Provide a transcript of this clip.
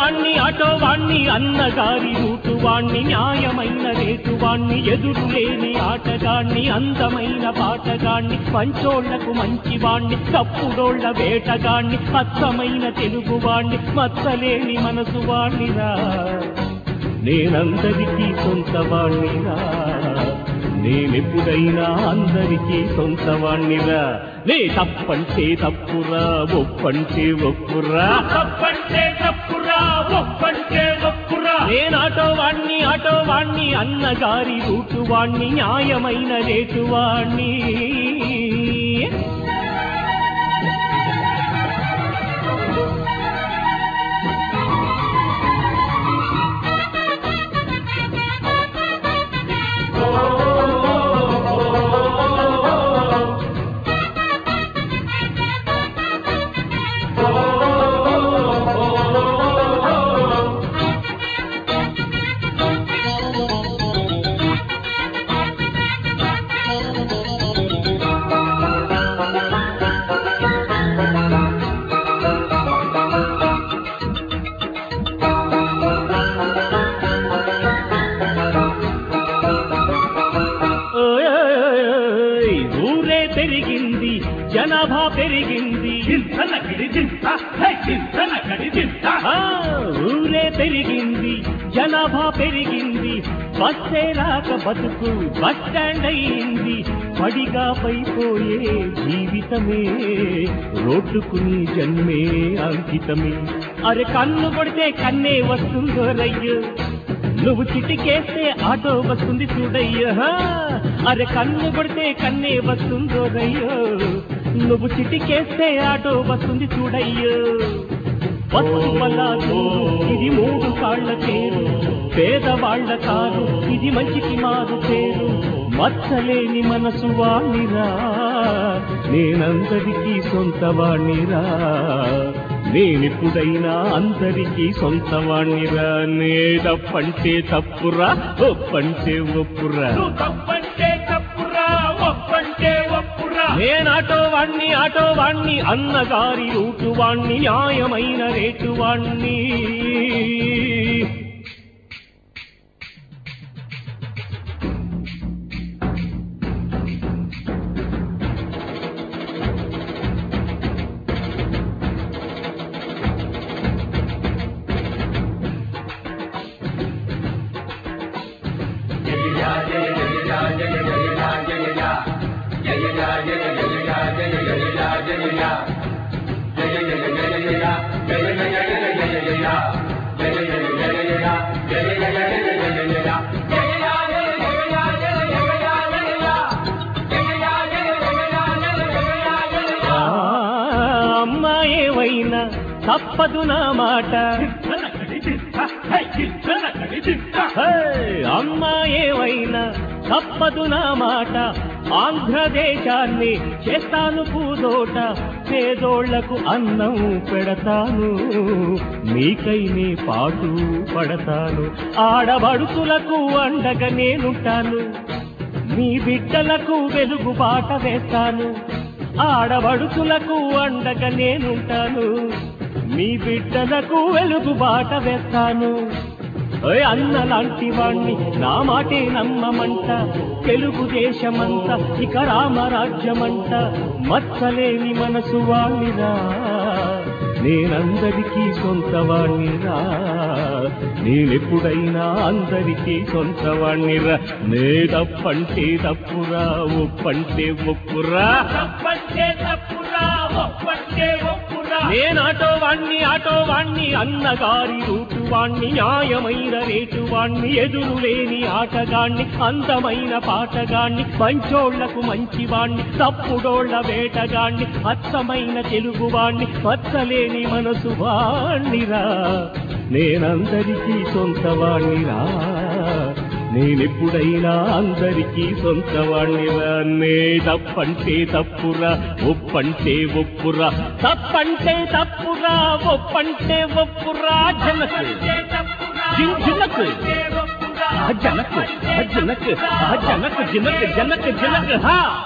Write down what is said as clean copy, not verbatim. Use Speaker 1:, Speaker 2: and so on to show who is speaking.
Speaker 1: ఆటోవాణ్ణి అన్నగారి రూటువాణ్ణి న్యాయమైన రేటువాణ్ణి ఎదురులేని ఆటగాణ్ణి అందమైన పాటగాణ్ణి పంచోళ్లకు మంచివాణ్ణి తప్పుడోళ్ల వేటగాణ్ణి అచ్చమైన తెలుగువాణ్ణి మచ్చలేని మనసు వాణ్ణిరా నేనందరికీ సొంతవాణ్ణిరా నేనెప్పుడైనా అందరికీ సొంతవాణ్ణిరా నే తప్పంటే తప్పురా ఒప్పంటే ఒప్పురా
Speaker 2: తప్పంటే తప్పురా ఒప్పంటే ఒప్పురా
Speaker 1: ఆటోవాణ్ణి అన్నగారి రూటువాణ్ణి న్యాయమైన రేటువాణ్ణి పెరిగింది జనాభా పెరిగింది ఊరే పెరిగింది జనాభా పెరిగింది బస్సే రాక బతుకు బస్ స్టాండ్ అయింది పడిగా పైపోయే జీవితమే రోడ్డుకు నీ జన్మే అంకితమే అరే కన్ను కొడితే కన్నే వస్తుందో రయ్యో నువ్వు చిటికేస్తే ఆటో వస్తుంది చూడయ్యా అరే కన్ను కొడితే కన్నే వస్తుందో రయ్యో నువ్వు చిటికేస్తే ఆటో వస్తుంది చూడయ్యో బస్సు పలాదు ఇది 3 కాళ్ల పేరు పేదవాళ్ల కారు ఇది మంచికి మారు పేరు మచ్చలేని మనసు వాణిరా నేనందరికీ సొంతవాణిరా నేనెప్పుడైనా అందరికీ సొంతవాణ్ణిరా నే తప్పంటే తప్పురా ఒప్పంటే ఒప్పురా
Speaker 2: తప్పంటే తప్పురా ఒప్పంటే ఒప్పురా
Speaker 1: ఆటోవాణ్ణి అన్నగారి రూటువాణ్ణి న్యాయమైన రేటువాణ్ణి అమ్మాయేవైనా తప్పదు నా మాట అమ్మాయేవైనా తప్పదు నా మాట ఆంధ్రదేశాన్ని చేస్తాను పూదోట పేదోళ్లకు అన్నం పెడతాను మీకైనే పాటు పడతాను ఆడబడుతులకు అండగా నేనుంటాను మీ బిడ్డలకు వెలుగు బాట వేస్తాను ఆడబడుతులకు అండగా నేనుంటాను మీ బిడ్డలకు వెలుగు బాట వేస్తాను అన్నలాంటి వాణ్ణి నా మాటే నమ్మమంట తెలుగుదేశమంతా ఇక రామరాజ్యమంట మచ్చలేని మనసు వాణిరా నేనందరికీ సొంతవాణ్ణిరా నేనెప్పుడైనా అందరికీ సొంతవాణ్ణిరా నే తప్పంటే తప్పురా ఒప్పంటే ఒప్పురా
Speaker 2: తప్పంటే తప్పురా ఒప్పంటే ఒప్పురా
Speaker 1: ఆటోవాణ్ణి అన్నగారి రూటువాణ్ణి న్యాయమైన రేటువాణ్ణి ఎదురులేని ఆటగాణ్ణి అందమైన పాటగాణ్ణి పంచోళ్లకు మంచివాణ్ణి తప్పుడోళ్ల వేటగాణ్ణి అచ్చమైన తెలుగువాణ్ణి మచ్చలేని మనసు వాణ్ణిరా నేనందరికీ సొంతవాణ్ణిరా నేనెప్పుడైనా అందరికీ సొంతవాణ్ణిరా నే తప్పంటే తప్పురా ఒప్పంటే ఒప్పురా తప్పంటే తప్పురా ఒప్పంటే ఒప్పురా జనకు జనకు జనకు జనకు జనకు జనకు జనకు జనకు